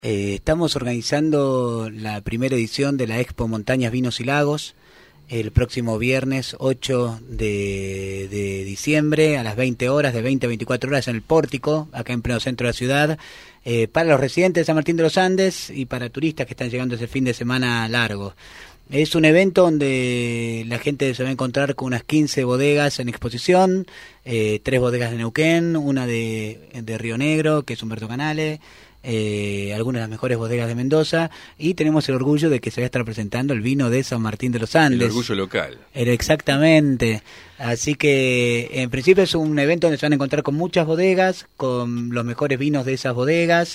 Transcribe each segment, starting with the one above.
Estamos organizando la primera edición de la Expo Montañas, Vinos y Lagos el próximo viernes 8 de diciembre a las 20 horas, de 20 a 24 horas en el Pórtico, acá en pleno centro de la ciudad, para los residentes de San Martín de los Andes y para turistas que están llegando ese fin de semana largo. Es un evento donde la gente se va a encontrar con unas 15 bodegas en exposición, 3 bodegas de Neuquén, una de Río Negro, que es Humberto Canale, algunas de las mejores bodegas de Mendoza, y tenemos el orgullo de que se va a estar presentando el vino de San Martín de los Andes. El orgullo local. Exactamente. Así que en principio es un evento donde se van a encontrar con muchas bodegas, con los mejores vinos de esas bodegas,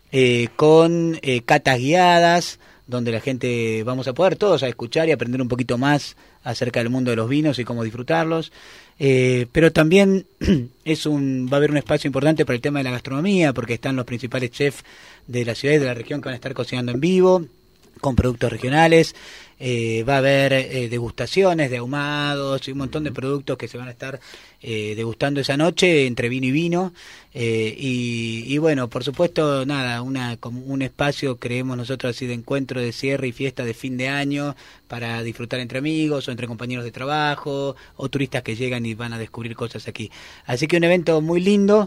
con catas guiadas, donde la gente vamos a poder todos a escuchar y aprender un poquito más acerca del mundo de los vinos y cómo disfrutarlos. Pero también va a haber un espacio importante para el tema de la gastronomía, porque están los principales chefs de la ciudad y de la región que van a estar cocinando en vivo, con productos regionales. Va a haber degustaciones de ahumados y un montón de productos que se van a estar degustando esa noche entre vino y vino. Y bueno, por supuesto, nada, como un espacio, creemos nosotros así, de encuentro, de cierre y fiesta de fin de año para disfrutar entre amigos o entre compañeros de trabajo o turistas que llegan y van a descubrir cosas aquí. Así que un evento muy lindo,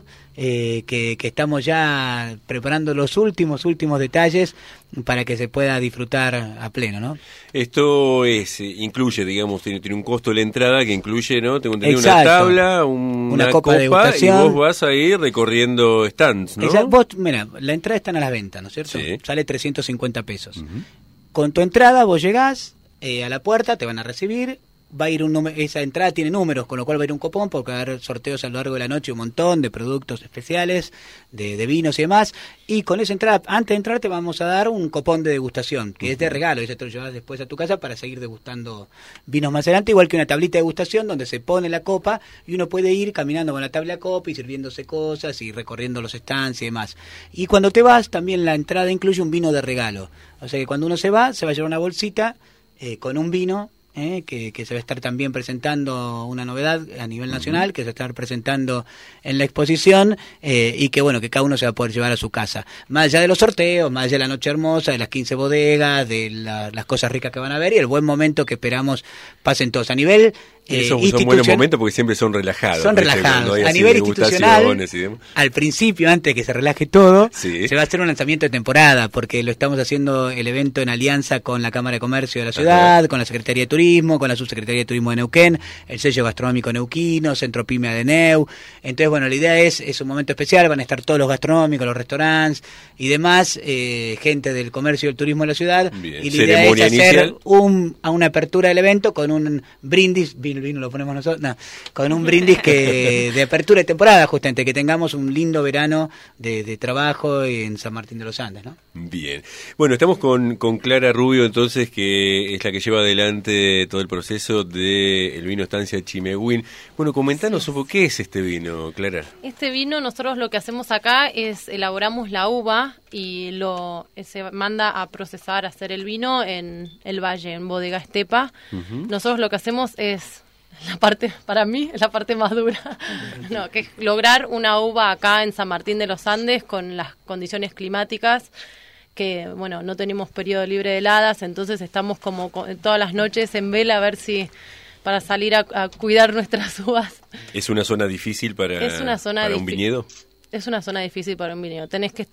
que estamos ya preparando los últimos detalles para que se pueda disfrutar a pleno, ¿no? Esto incluye, digamos, tiene un costo de la entrada que incluye, ¿no? Tengo entendido, una tabla, una copa de degustación, y vos vas a ir recorriendo stands, ¿no? Exacto. Vos, mira, la entrada está a la venta, ¿no es cierto? Sí. Sale 350 pesos. Con tu entrada vos llegás a la puerta, te van a recibir. Va a ir un número, esa entrada tiene números, con lo cual va a ir un cupón, porque va a haber sorteos a lo largo de la noche, un montón de productos especiales, de vinos y demás, y con esa entrada, antes de entrar te vamos a dar un cupón de degustación, que es de regalo, y ya te lo llevas después a tu casa para seguir degustando vinos más adelante, igual que una tablita de degustación donde se pone la copa, y uno puede ir caminando con la tabla de copa y sirviéndose cosas, y recorriendo los stands y demás. Y cuando te vas, también la entrada incluye un vino de regalo, o sea que cuando uno se va a llevar una bolsita con un vino, que se va a estar también presentando, una novedad a nivel nacional, que se va a estar presentando en la exposición, y que bueno, que cada uno se va a poder llevar a su casa. Más allá de los sorteos, más allá de la noche hermosa, de las 15 bodegas, de las cosas ricas que van a ver y el buen momento que esperamos pasen todos. A nivel son buenos momentos porque siempre son relajados. Son relajados. A nivel institucional, al principio, antes de que se relaje todo, se va a hacer un lanzamiento de temporada, porque lo estamos haciendo el evento en alianza con la Cámara de Comercio de la ciudad, con la Secretaría de Turismo, con la Subsecretaría de Turismo de Neuquén, el sello gastronómico neuquino, Centro Pyme de Neu. Entonces, bueno, la idea es un momento especial, van a estar todos los gastronómicos, los restaurantes y demás, gente del comercio y del turismo de la ciudad. Bien. Y la idea es hacer una apertura del evento con un brindis, vino lo ponemos nosotros, no, con un brindis de apertura de temporada, justamente, que tengamos un lindo verano de trabajo en San Martín de los Andes, ¿no? Bien. Bueno, estamos con Clara Rubio, entonces, que es la que lleva adelante todo el proceso del vino Estancia Chimehuín. Bueno, comentanos un poco, ¿qué es este vino, Clara? Este vino, nosotros lo que hacemos acá es elaboramos la uva y se manda a procesar, a hacer el vino en el valle, en Bodega Estepa. Nosotros lo que hacemos es para mí, es la parte más dura, que es lograr una uva acá en San Martín de los Andes con las condiciones climáticas, que bueno, no tenemos periodo libre de heladas, entonces estamos como todas las noches en vela a ver si para salir a cuidar nuestras uvas. ¿Es una zona difícil para un viñedo? Es una zona difícil para un viñedo. Tenés que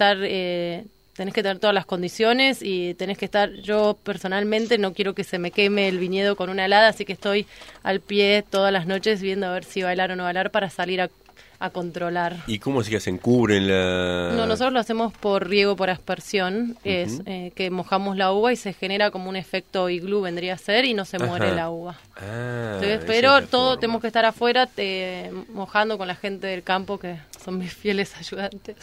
tener todas las condiciones y tenés que estar, yo personalmente no quiero que se me queme el viñedo con una helada, así que estoy al pie todas las noches viendo a ver si bailar o no bailar para salir a controlar. ¿Y cómo se hacen? ¿Cubren la...? No, nosotros lo hacemos por riego, por aspersión, es que mojamos la uva y se genera como un efecto iglú, vendría a ser, y no se muere la uva. Entonces, pero todo tenemos que estar afuera mojando con la gente del campo, que son mis fieles ayudantes,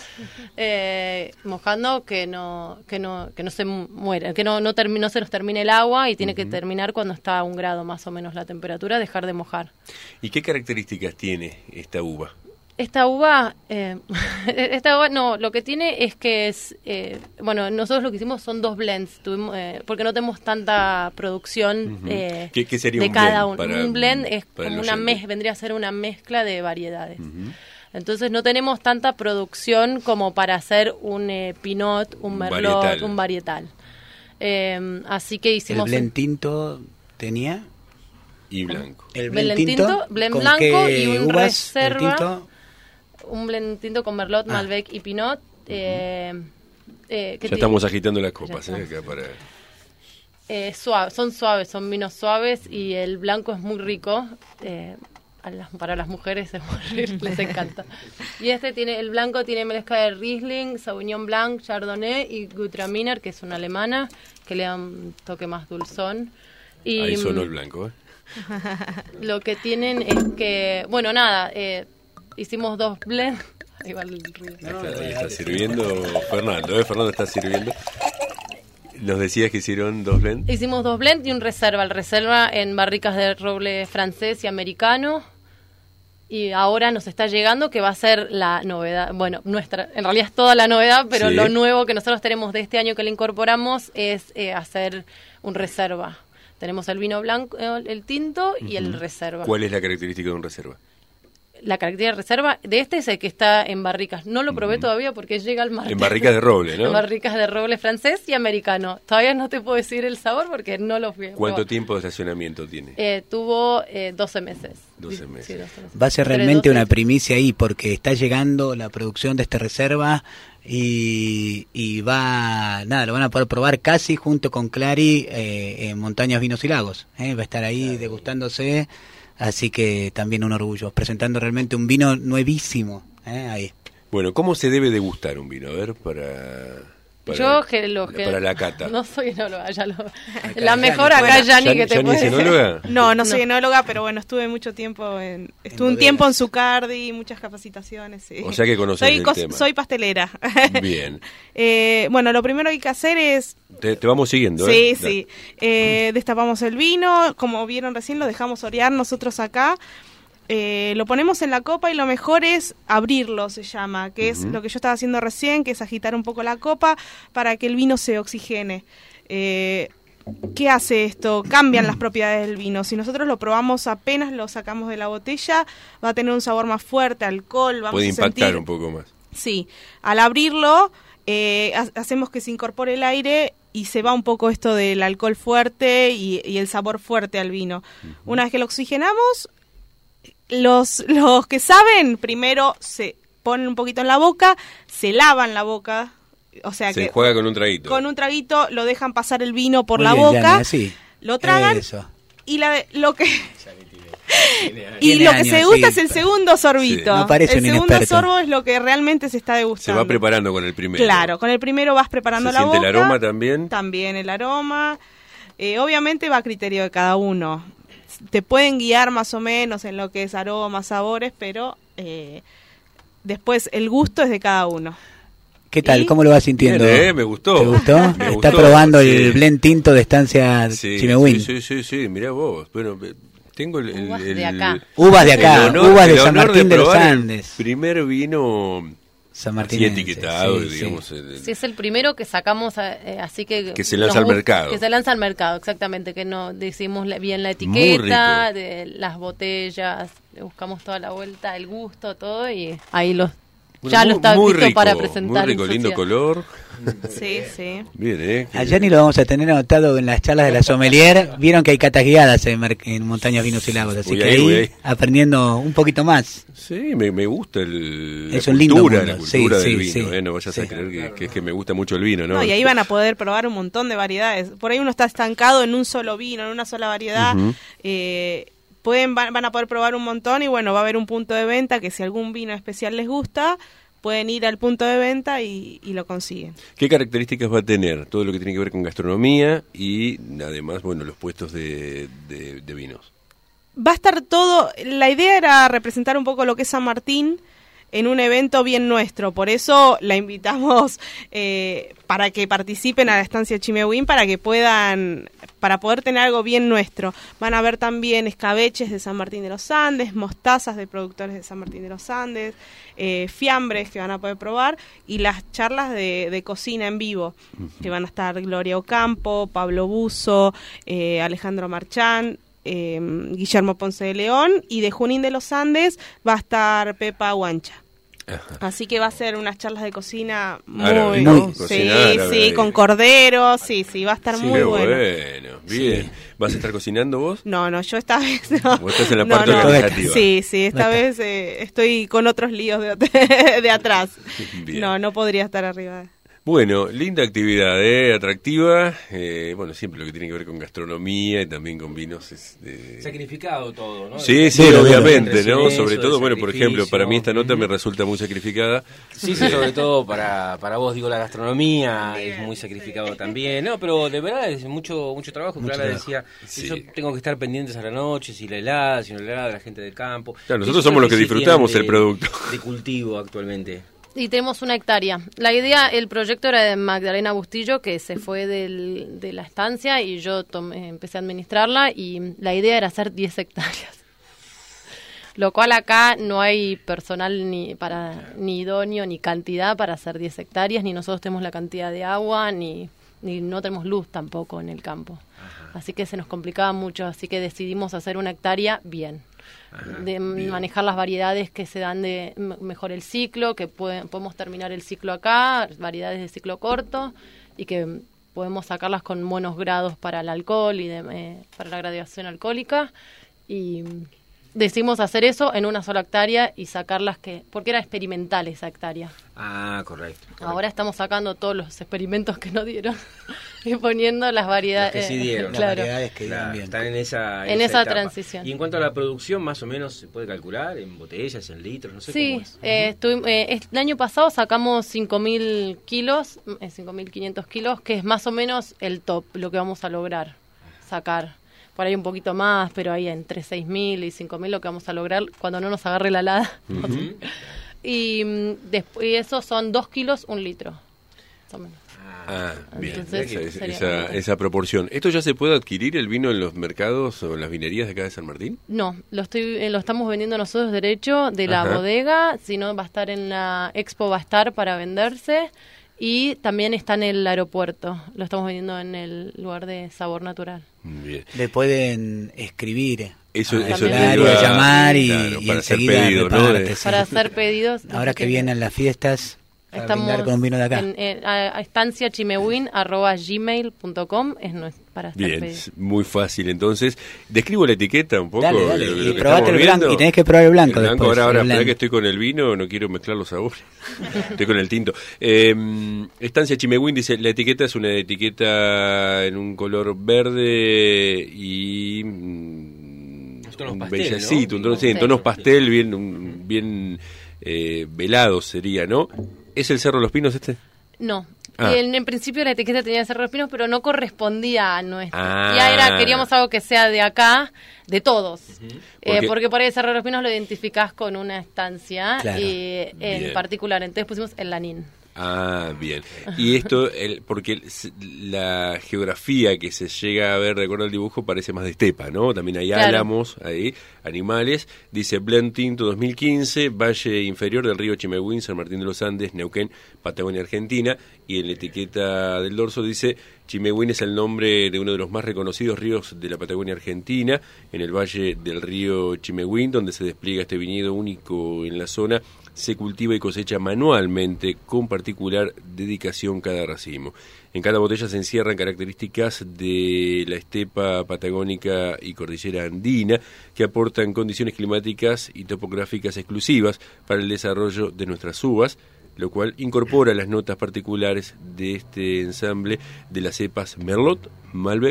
mojando que no se muera, que no se nos termine el agua, y tiene que terminar cuando está a 1 grado más o menos la temperatura, dejar de mojar. ¿Y qué características tiene esta uva? Esta uva, lo que tiene es que nosotros lo que hicimos son 2 blends, porque no tenemos tanta producción ¿Qué sería de un cada blend? Un blend es como vendría a ser una mezcla de variedades. Entonces no tenemos tanta producción como para hacer un Pinot, un Merlot, un varietal. Así que hicimos... ¿El blend tinto tenía? Y blanco. El blend tinto, blend ¿con blanco qué y un uvas, el reserva. tinto? Un blend tinto con Merlot, Malbec y Pinot. Ya estamos agitando las copas, acá para... Son suaves, son vinos suaves y el blanco es muy rico. Para las mujeres es muy rico, les encanta. Y el blanco tiene mezcla de Riesling, Sauvignon Blanc, Chardonnay y Gewürztraminer, que es una alemana, que le da un toque más dulzón. Y ahí sonó el blanco, lo que tienen es que, bueno, nada, hicimos 2 blends. Igual el ruido. Ahí está sirviendo Fernando, Fernando está sirviendo. Nos decías que hicieron 2 blends. Hicimos 2 blends y un reserva. El reserva en barricas de roble francés y americano. Y ahora nos está llegando que va a ser la novedad. Bueno, en realidad es toda la novedad, pero lo nuevo que nosotros tenemos de este año que le incorporamos es hacer un reserva. Tenemos el vino blanco, el tinto y el reserva. ¿Cuál es la característica de un reserva? La característica de reserva de este es el que está en barricas. No lo probé todavía porque llega el martes. En barricas de roble, ¿no? En barricas de roble francés y americano. Todavía no te puedo decir el sabor porque no lo fui a probar. ¿Cuánto tiempo de estacionamiento tiene? Tuvo 12 meses. 12 meses. Sí, 12 meses. Va a ser realmente una primicia ahí porque está llegando la producción de esta reserva y lo van a poder probar casi junto con Clary en Montañas, Vinos y Lagos. Va a estar ahí degustándose. Así que también un orgullo, presentando realmente un vino nuevísimo, ahí. Bueno, ¿cómo se debe degustar un vino? A ver, para la cata. No soy enóloga, la mejor acá, Yani, que te puede decir. ¿Enóloga? No soy enóloga, pero bueno, estuve mucho tiempo estuve un tiempo en Zucardi, muchas capacitaciones. Sí. O sea que conoces el tema. Soy pastelera. Bien. Bueno, lo primero que hay que hacer es... Te vamos siguiendo, Sí. Destapamos el vino, como vieron recién, lo dejamos orear nosotros acá. Lo ponemos en la copa y lo mejor es abrirlo, se llama, que es lo que yo estaba haciendo recién, que es agitar un poco la copa para que el vino se oxigene. ¿Qué hace esto? Cambian las propiedades del vino. Si nosotros lo probamos apenas lo sacamos de la botella, va a tener un sabor más fuerte, alcohol, puede impactar un poco más. Sí, al abrirlo hacemos que se incorpore el aire y se va un poco esto del alcohol fuerte y el sabor fuerte al vino. Una vez que lo oxigenamos, los que saben, primero se ponen un poquito en la boca, se lavan la boca, o sea se que juega con un traguito. Con un traguito lo dejan pasar el vino por la bien, boca, Yani, así. lo tragan Eso. y lo que Tiene se años, degusta sí. es el segundo sorbito. Sí, no parece el un segundo inexperto. sorbo es lo que realmente se está degustando. Se va preparando con el primero. Claro, con el primero vas preparando la boca. ¿Se siente el aroma también? También el aroma. Obviamente va a criterio de cada uno. Te pueden guiar más o menos en lo que es aromas, sabores, pero después el gusto es de cada uno. ¿Qué tal? ¿Cómo lo vas sintiendo? Bien, me gustó. ¿Te gustó? Me Está gustó, probando sí. el blend tinto de Estancia Chimehuen. Sí, mirá vos. Bueno, tengo Uvas de acá. Uvas de acá, el honor- uvas de el San honor Martín de los probar el Andes. Primer vino San así Martínense, etiquetado, sí, digamos. sí. Sí, es el primero que sacamos, así que se lanza al mercado. Que se lanza al mercado, exactamente, que no decimos bien la Muy etiqueta, rico. de las botellas, le buscamos toda la vuelta, el gusto, todo, y ahí lo Bueno, está muy listo rico, para presentar. Muy rico, en lindo sociedad. color. Sí. Bien, A Yani lo vamos a tener anotado en las charlas de la sommelier. Vieron que hay catas guiadas en Montañas, Vinos y Lagos, así Voy que ahí. ahí aprendiendo un poquito más. Sí, me gusta Es la un lindo cultura, mundo. la cultura Sí, del sí, vino. sí. No vayas Sí. a creer que es que me gusta mucho el vino, ¿no? No, y ahí van a poder probar un montón de variedades. Por ahí uno está estancado en un solo vino, en una sola variedad. Ujú. Van a poder probar un montón y bueno, va a haber un punto de venta que si algún vino especial les gusta, pueden ir al punto de venta y lo consiguen. ¿Qué características va a tener? Todo lo que tiene que ver con gastronomía y además, bueno, los puestos de vinos. Va a estar todo, la idea era representar un poco lo que es San Martín en un evento bien nuestro, por eso la invitamos para que participen a la estancia Chimehuen para poder tener algo bien nuestro. Van a ver también escabeches de San Martín de los Andes, mostazas de productores de San Martín de los Andes, fiambres que van a poder probar y las charlas de cocina en vivo, que van a estar Gloria Ocampo, Pablo Buzo, Alejandro Marchán, Guillermo Ponce de León, y de Junín de los Andes va a estar Pepa Guancha. Ajá. Así que va a ser unas charlas de cocina Árabe, muy... ¿no? Sí, Cocina árabe. sí, con cordero, sí, va a estar Sí, muy qué bueno. bueno, bien. Sí. ¿Vas a estar cocinando vos? No, yo esta vez no. Vos estás en la No, parte no. organizativa. Sí, esta vez estoy con otros líos de atrás. Bien. No podría estar arriba. Bueno, linda actividad, atractiva. Bueno, siempre lo que tiene que ver con gastronomía y también con vinos es Sacrificado todo, ¿no? Sí, Duro, obviamente, duro. ¿no? Eso, Sobre todo, de bueno, por ejemplo, para mí esta nota sacrificio. me resulta muy sacrificada. Sí, sobre todo para vos, digo, la gastronomía es muy sacrificado también, ¿no? Pero de verdad es mucho trabajo. Clara decía, Sí. yo tengo que estar pendientes a la noche, si la helada, si no la helada, la gente del campo. Claro, nosotros Eso somos los que sí disfrutamos tienen el producto. de cultivo actualmente. Y tenemos 1 hectárea. La idea, el proyecto era de Magdalena Bustillo, que se fue de la estancia y yo empecé a administrarla, y la idea era hacer 10 hectáreas. Lo cual acá no hay personal ni idóneo ni cantidad para hacer 10 hectáreas, ni nosotros tenemos la cantidad de agua, ni no tenemos luz tampoco en el campo. Así que se nos complicaba mucho, así que decidimos hacer 1 hectárea bien. Bien. Manejar las variedades que se dan mejor el ciclo, que podemos terminar el ciclo acá, variedades de ciclo corto, y que podemos sacarlas con buenos grados para el alcohol y para la graduación alcohólica, y decidimos hacer eso en 1 sola hectárea y sacarlas porque era experimental esa hectárea. Ah, correcto. Ahora estamos sacando todos los experimentos que no dieron y poniendo las variedades. Los que sí dieron. Las Claro. variedades que Claro, dan bien. están en esa esa etapa. transición. Y en cuanto a la producción, más o menos se puede calcular en botellas, en litros, no sé Sí, cómo es. el año pasado sacamos 5.000 kilos, 5.500 kilos, que es más o menos el top, lo que vamos a lograr sacar. Por ahí un poquito más, pero ahí entre 6.000 y 5.000 lo que vamos a lograr cuando no nos agarre la helada. Ujú. Y eso son 2 kilos, 1 litro. Más o menos. Ah, bien, Entonces, esa proporción. ¿Esto ya se puede adquirir el vino en los mercados o en las vinerías de acá de San Martín? No, lo estamos vendiendo nosotros derecho de la Ajá. bodega, si no va a estar en la expo, va a estar para venderse, y también está en el aeropuerto, lo estamos vendiendo en el lugar de Sabor Natural. Bien. Le pueden escribir Eso también. te También. iba a- Llamar y para hacer enseguida pedidos, ¿no? reparte, sí. Para hacer pedidos. Ahora que vienen las fiestas, para brindar con un vino de acá. a estanciachimewin@gmail.com para hacer Bien, pedidos. muy fácil. Entonces, describo la etiqueta un poco. Dale, lo y que probate estamos el blanco, viendo. y tenés que probar el blanco después, Ahora, el espera blanco. que estoy con el vino, no quiero mezclar los sabores. Estoy con el tinto. Estancia Chimewin dice, la etiqueta es una etiqueta en un color verde y... tonos un pastel, bellecito, ¿no? en Sí. tonos pastel, bien velados sería, ¿no? ¿Es el Cerro de los Pinos este? No. Ah. En principio la etiqueta tenía Cerro de los Pinos, pero no correspondía a nuestro. Ah. Ya queríamos algo que sea de acá, de todos. Porque- Porque por ahí Cerro de los Pinos lo identificás con una estancia Claro. en Bien. particular. Entonces pusimos el Lanín. Ah, bien. Y esto, porque la geografía que se llega a ver de acuerdo al dibujo parece más de estepa, ¿no? También hay Claro. álamos ahí, animales. Dice Blend Tinto 2015, Valle Inferior del río Chimewin, San Martín de los Andes, Neuquén, Patagonia, Argentina. Y en la etiqueta del dorso dice, Chimewin es el nombre de uno de los más reconocidos ríos de la Patagonia Argentina, en el valle del río Chimewin, donde se despliega este viñedo único en la zona. Se cultiva y cosecha manualmente, con particular dedicación cada racimo. En cada botella se encierran características de la estepa patagónica y cordillera andina, que aportan condiciones climáticas y topográficas exclusivas para el desarrollo de nuestras uvas, lo cual incorpora las notas particulares de este ensamble de las cepas Merlot, Malbec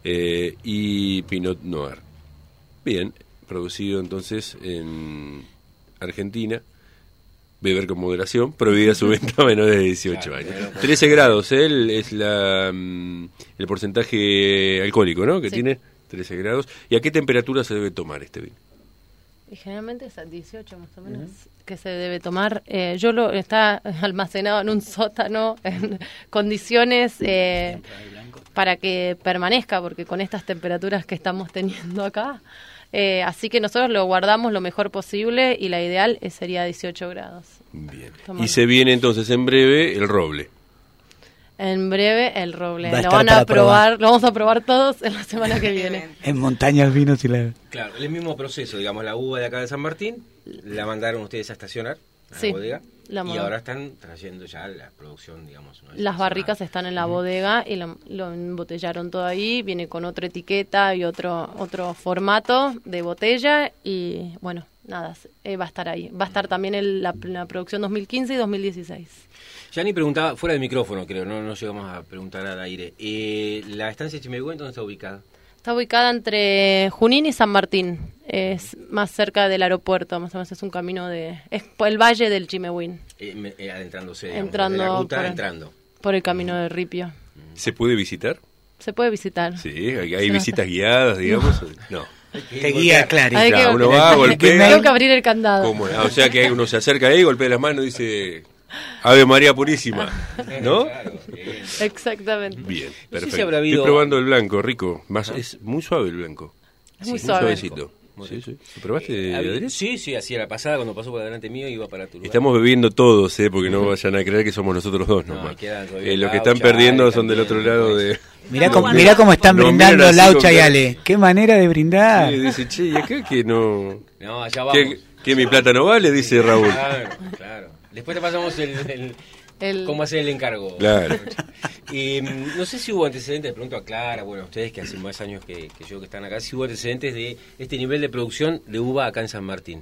y Pinot Noir. Bien, producido entonces en Argentina. Beber con moderación, prohibida su venta a menores de 18 años. 13 grados, es el porcentaje alcohólico, ¿no? Que Sí. tiene 13 grados. ¿Y a qué temperatura se debe tomar este vino? Y generalmente es a 18 más o menos que se debe tomar. Está almacenado en un sótano en condiciones para que permanezca, porque con estas temperaturas que estamos teniendo acá. Así que nosotros lo guardamos lo mejor posible y la ideal sería 18 grados. Bien. Tomando. Y se viene entonces en breve el roble. En breve el roble. Va a Lo estar van a para probar, lo vamos a probar todos en la semana que viene. En Montañas Vinos y la... Claro, el mismo proceso, digamos, la uva de acá de San Martín, la mandaron ustedes a estacionar a Sí, la bodega, la y mandó. ahora están trayendo ya la producción, digamos. ¿no? Las barricas están en la bodega y lo embotellaron todo ahí, viene con otra etiqueta y otro formato de botella y bueno, nada, va a estar ahí. Va a estar también la producción 2015 y 2016. Yani preguntaba, fuera del micrófono creo, no llegamos a preguntar al aire, ¿la estancia de Chimegüén dónde está ubicada? Está ubicada entre Junín y San Martín, es más cerca del aeropuerto, más o menos es un camino es por el valle del Chimegüín, Adentrándose, digamos, entrando de la ruta, por, entrando. por el camino de Ripio. ¿Se puede visitar? Se puede visitar. Sí, hay visitas guiadas, digamos. No. Te guía, claro. Hay que- Claro, uno va, golpea. Tengo que abrir el candado. ¿Cómo? O sea que uno se acerca ahí, golpea las manos y dice Ave María Purísima, ¿no? Claro, Exactamente. Bien, No sé perfecto. si habrá habido- Estoy probando el blanco, rico. Es muy suave el blanco. Es muy Sí, suave. suavecito. Sí, sí. ¿Lo probaste, Adrián? Sí, hacía la pasada cuando pasó por delante mío iba para tu lugar. Estamos bebiendo todos, porque no vayan a creer que somos nosotros dos No, nomás. quedan todavía Los que Laucha, están perdiendo Ale son del otro también, lado pues. de... Mirá, No, mirá cómo están no, brindando miran así Laucha con y cara- Ale. Qué manera de brindar. Sí, dice, che, ¿y acá que no...? No, allá vamos. ¿Qué mi plata no vale? Dice Raúl. Claro. Después te pasamos El- cómo hacer el encargo. Claro. Y no sé si hubo antecedentes, de pronto a Clara, bueno, ustedes que hace más años que yo que están acá, si hubo antecedentes de este nivel de producción de uva acá en San Martín.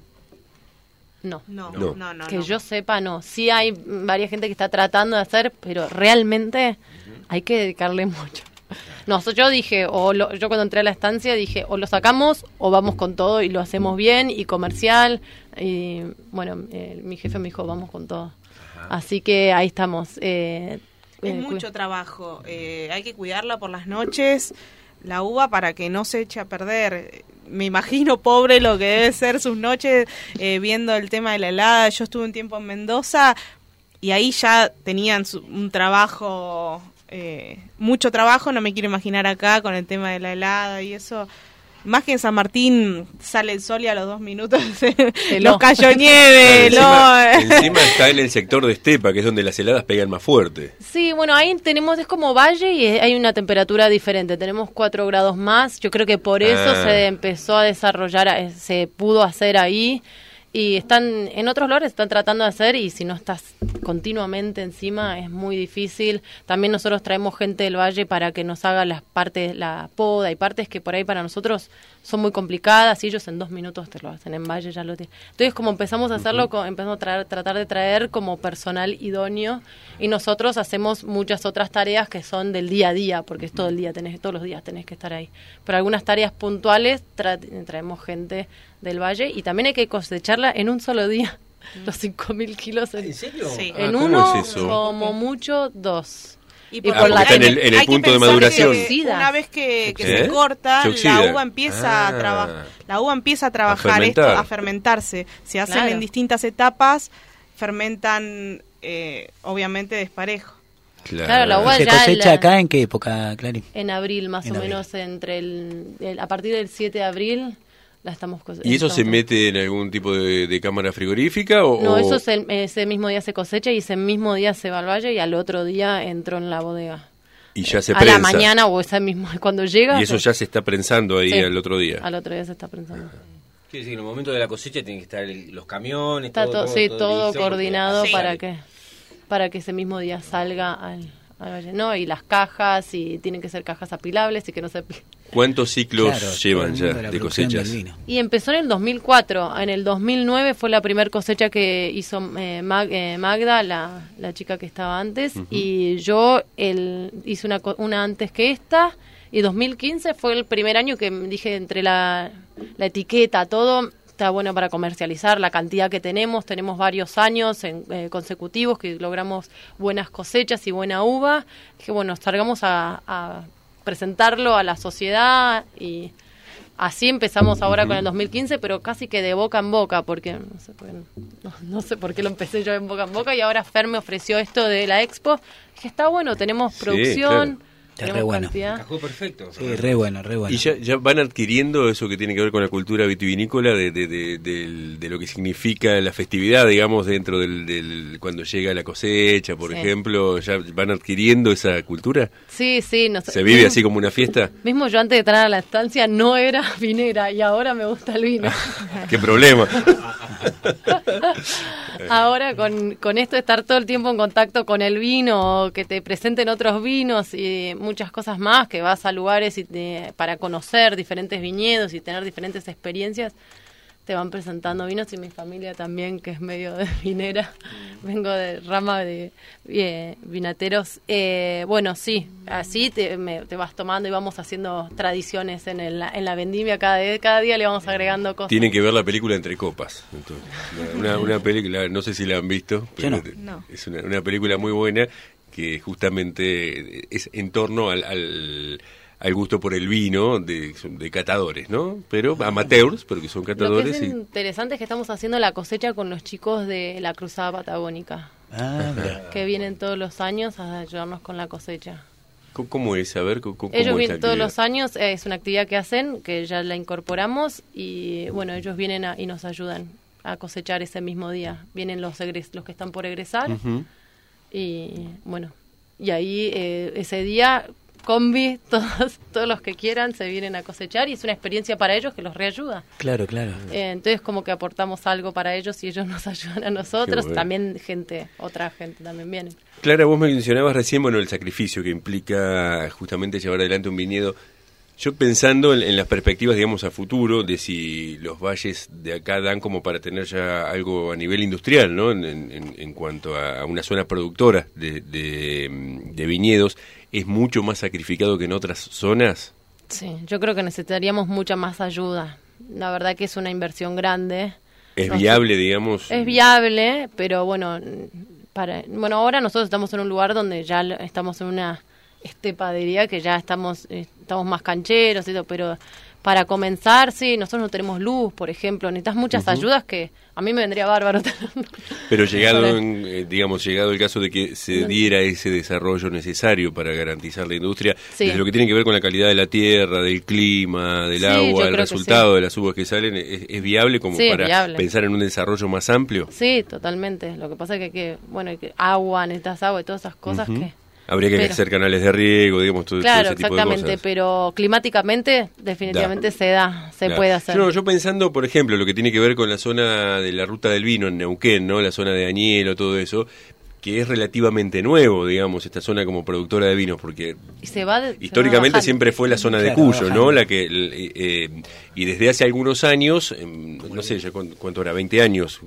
No. No, No. no. Que yo sepa, no. Sí hay varias gente que está tratando de hacer, pero realmente hay que dedicarle mucho. No, yo dije, yo cuando entré a la estancia dije, o lo sacamos o vamos con todo y lo hacemos bien y comercial. Y bueno, mi jefe me dijo, vamos con todo. Así que ahí estamos. Es mucho trabajo. Hay que cuidarla por las noches, la uva, para que no se eche a perder. Me imagino, pobre, lo que debe ser sus noches viendo el tema de la helada. Yo estuve un tiempo en Mendoza y ahí ya tenían un trabajo, mucho trabajo. No me quiero imaginar acá con el tema de la helada y eso. Más que en San Martín sale el sol y a los 2 minutos los cayó nieve. Encima está en el sector de estepa, que es donde las heladas pegan más fuerte. Sí, bueno, ahí tenemos, es como valle y hay una temperatura diferente. Tenemos 4 grados más. Yo creo que por eso se empezó a desarrollar, se pudo hacer ahí. Y están en otros lugares, están tratando de hacer, y si no estás continuamente encima es muy difícil. También nosotros traemos gente del valle para que nos haga las partes, la poda, y partes que por ahí para nosotros son muy complicadas, y ellos en 2 minutos te lo hacen, en valle ya lo tienen. Entonces, como empezamos a hacerlo, empezamos a tratar de traer como personal idóneo, y nosotros hacemos muchas otras tareas que son del día a día, porque es todo el día, todos los días tenés que estar ahí. Pero algunas tareas puntuales traemos gente del valle, y también hay que cosecharla en un solo día, los 5.000 kilos ¿En serio? Sí. en ¿cómo uno, es eso? como mucho 2. Y por porque la- está en el hay que punto de pensar maduración. que Oxida. una vez que ¿Eh? se corta, Se oxida. la uva empieza a trabajar. La uva empieza a trabajar fermentar. a fermentarse. Se hacen Claro. en distintas etapas, fermentan obviamente desparejo. Claro, la uva ¿Se ya cosecha acá en qué época, Clarín? en abril, más En o abril. menos, a partir del 7 de abril la estamos cosechando. ¿Y eso se mete en algún tipo de cámara frigorífica? No, o... eso ese mismo día se cosecha, y ese mismo día se va al valle, y al otro día entró en la bodega. Y ya se a prensa. la mañana o ese mismo, cuando llega. Y eso ya se está prensando ahí Sí. al otro día. Al otro día se está pensando. Quiere decir que en el momento de la cosecha tienen que estar los camiones, Está todo listo, coordinado porque- para que ese mismo día salga al valle. No, y las cajas, y tienen que ser cajas apilables y que no se... ¿Cuántos ciclos Claro, llevan todo el ya mundo la de producción cosechas? del vino. Y empezó en el 2004. En el 2009 fue la primera cosecha que hizo Magda, la chica que estaba antes, y yo hice una antes que esta, y 2015 fue el primer año que dije, entre la etiqueta, todo, está bueno para comercializar, la cantidad que tenemos varios años consecutivos que logramos buenas cosechas y buena uva, que bueno, salgamos a presentarlo a la sociedad, y así empezamos ahora con el 2015, pero casi que de boca en boca, porque no sé por qué lo empecé yo en boca en boca, y ahora Fer me ofreció esto de la expo. Dije, está bueno, tenemos Sí, producción, claro. Está re bueno. Encajó perfecto. Sí, re bueno. Y ya van adquiriendo eso que tiene que ver con la cultura vitivinícola, de lo que significa la festividad, digamos, dentro del cuando llega la cosecha, por ejemplo, ¿ya van adquiriendo esa cultura? Sí. ¿Se vive así como una fiesta? Mismo yo antes de entrar a la estancia no era vinera y ahora me gusta el vino. ¡Qué problema! Ahora con esto de estar todo el tiempo en contacto con el vino, que te presenten otros vinos y muchas cosas más, que vas a lugares para conocer diferentes viñedos y tener diferentes experiencias, te van presentando vinos, y mi familia también, que es medio de vinera, vengo de rama de vinateros. Bueno, sí, así te vas tomando y vamos haciendo tradiciones en la vendimia, cada día le vamos agregando cosas. Tienen que ver la película Entre Copas. Entonces, una película, no sé si la han visto, pero no. Es una película muy buena que justamente es en torno al gusto por el vino de catadores, ¿no? Pero amateurs, pero que son catadores. Lo que es interesante es que estamos haciendo la cosecha con los chicos de la Cruzada Patagónica, que vienen todos los años a ayudarnos con la cosecha. ¿Cómo es? A ver, ¿cómo ellos vienen es todos los años, es una actividad que hacen, que ya la incorporamos, y bueno, ellos vienen y nos ayudan a cosechar ese mismo día. Vienen los que están por egresar, y bueno, y ahí ese día combi, todos los que quieran se vienen a cosechar, y es una experiencia para ellos que los reayuda. Claro. Entonces como que aportamos algo para ellos y ellos nos ayudan a nosotros. Bueno. También otra gente también viene. Clara, vos mencionabas recién, el sacrificio que implica justamente llevar adelante un viñedo. Yo pensando en las perspectivas, digamos, a futuro, de si los valles de acá dan como para tener ya algo a nivel industrial, ¿no? En cuanto a una zona productora de viñedos, ¿es mucho más sacrificado que en otras zonas? Sí, yo creo que necesitaríamos mucha más ayuda. La verdad que es una inversión grande. ¿Es viable, digamos? Es viable, pero bueno, ahora nosotros estamos en un lugar donde ya estamos en una estepa, diría, que ya estamos más cancheros y todo, pero para comenzar, sí, nosotros no tenemos luz, por ejemplo, necesitas muchas ayudas que a mí me vendría bárbaro. Pero llegado el caso de que se diera ese desarrollo necesario para garantizar la industria, desde lo que tiene que ver con la calidad de la tierra, del clima, del agua, el resultado de las uvas que salen, ¿es viable como para pensar en un desarrollo más amplio? Sí, totalmente. Lo que pasa es que agua, necesitas agua y todas esas cosas que... Habría que hacer canales de riego, digamos, todo ese tipo de cosas. Claro, exactamente, pero climáticamente definitivamente se puede hacer. Yo pensando, por ejemplo, lo que tiene que ver con la zona de la Ruta del Vino en Neuquén, ¿no? La zona de Añelo, todo eso, que es relativamente nuevo, digamos, esta zona como productora de vinos, porque históricamente siempre fue la zona de Cuyo, ¿no? La que y desde hace algunos años, no sé ya cuánto era, 20 años,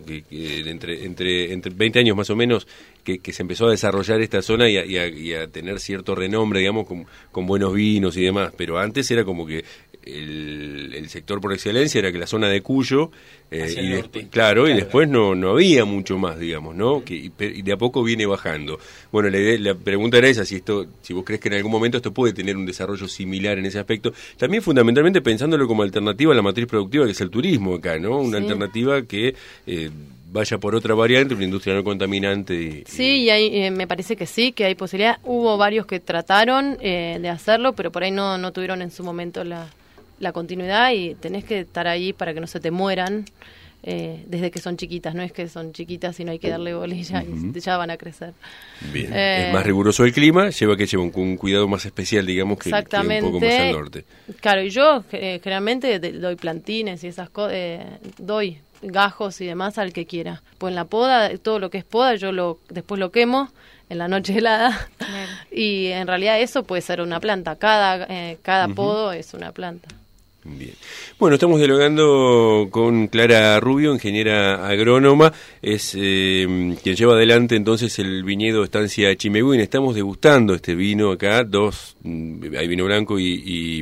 entre 20 años más o menos, que se empezó a desarrollar esta zona y a tener cierto renombre, digamos, con buenos vinos y demás, pero antes era como que el sector por excelencia era que la zona de Cuyo, y después no había mucho más, digamos, ¿no? Y de a poco viene bajando. Bueno, la pregunta era esa, si vos crees que en algún momento esto puede tener un desarrollo similar en ese aspecto, también fundamentalmente pensándolo como alternativa a la matriz productiva que es el turismo acá, ¿no? Una alternativa que vaya por otra variante, una industria no contaminante. Sí, y ahí, me parece que sí, que hay posibilidad. Hubo varios que trataron de hacerlo, pero por ahí no tuvieron en su momento la continuidad, y tenés que estar ahí para que no se te mueran desde que son chiquitas. No es que son chiquitas, sino hay que darle bolilla y ya van a crecer. Bien, es más riguroso el clima, lleva un cuidado más especial, digamos, que un poco más al norte. Claro, y yo generalmente doy plantines y esas cosas, doy gajos y demás al que quiera. Pues en la poda, todo lo que es poda, yo después lo quemo en la noche helada. Y en realidad eso puede ser una planta. Cada podo es una planta. Bien. Bueno, estamos dialogando con Clara Rubio, ingeniera agrónoma, es quien lleva adelante entonces el viñedo Estancia Chimehuín. Estamos degustando este vino acá, hay vino blanco y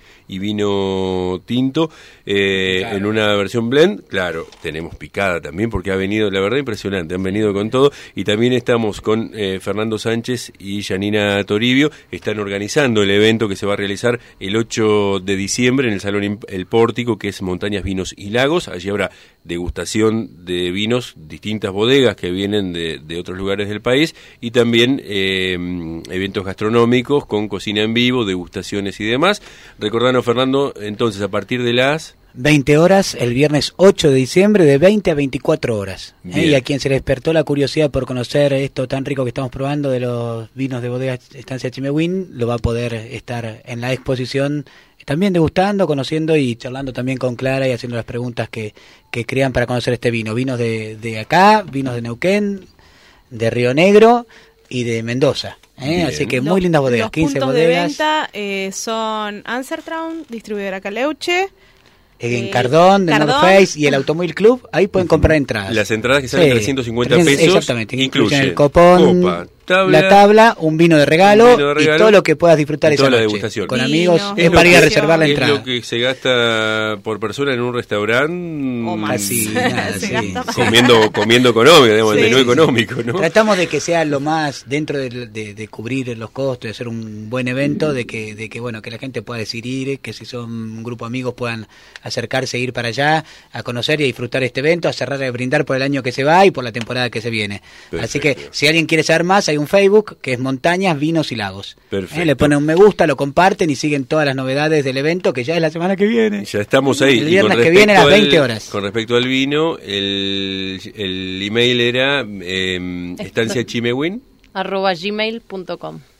vino tinto, en una versión blend. Claro, tenemos picada también porque ha venido, la verdad, impresionante, han venido con todo. Y también estamos con Fernando Sánchez y Janina Toribio, están organizando el evento que se va a realizar el 8 de diciembre en el el Salón El Pórtico, que es Montañas, Vinos y Lagos. Allí habrá degustación de vinos, distintas bodegas que vienen de otros lugares del país, y también eventos gastronómicos con cocina en vivo, degustaciones y demás. Recordanos, Fernando, entonces, a partir de las 20 horas, el viernes 8 de diciembre, de 20 a 24 horas. Y a quien se le despertó la curiosidad por conocer esto tan rico que estamos probando de los vinos de bodega Estancia Chimewín, lo va a poder estar en la exposición también degustando, conociendo y charlando también con Clara y haciendo las preguntas que crean para conocer este vino. Vinos de acá, vinos de Neuquén, de Río Negro y de Mendoza. Así que muy lindas bodegas, los 15 puntos bodegas. de venta son Ansertraum, distribuidora Caleuche. En Cardón, de North Face y el Automóvil Club, ahí pueden comprar entradas. Las entradas que salen 350 pesos. Exactamente, incluyen el copón, copa, la tabla, un vino de regalo, y todo lo que puedas disfrutar esa toda la noche. degustación. Con Vino, amigos, es para ir a reservar la entrada. Es lo que se gasta por persona en un restaurante. O más. Casi nada, Se sí, gasta más. Comiendo económico, digamos, Sí, menú sí. económico, ¿no? Tratamos de que sea lo más dentro de cubrir los costos, de hacer un buen evento, de que bueno, que la gente pueda decidir, que si son un grupo de amigos puedan acercarse e ir para allá a conocer y a disfrutar este evento, a cerrar y a brindar por el año que se va y por la temporada que se viene. Perfecto. Así que si alguien quiere saber más, hay un Facebook que es Montañas, Vinos y Lagos. Perfecto. Le ponen un me gusta, lo comparten y siguen todas las novedades del evento, que ya es la semana que viene. Ya estamos ahí. El Y viernes con que viene a las respecto 20 horas. Con respecto al vino, el email era estanciachimewin. @gmail.com.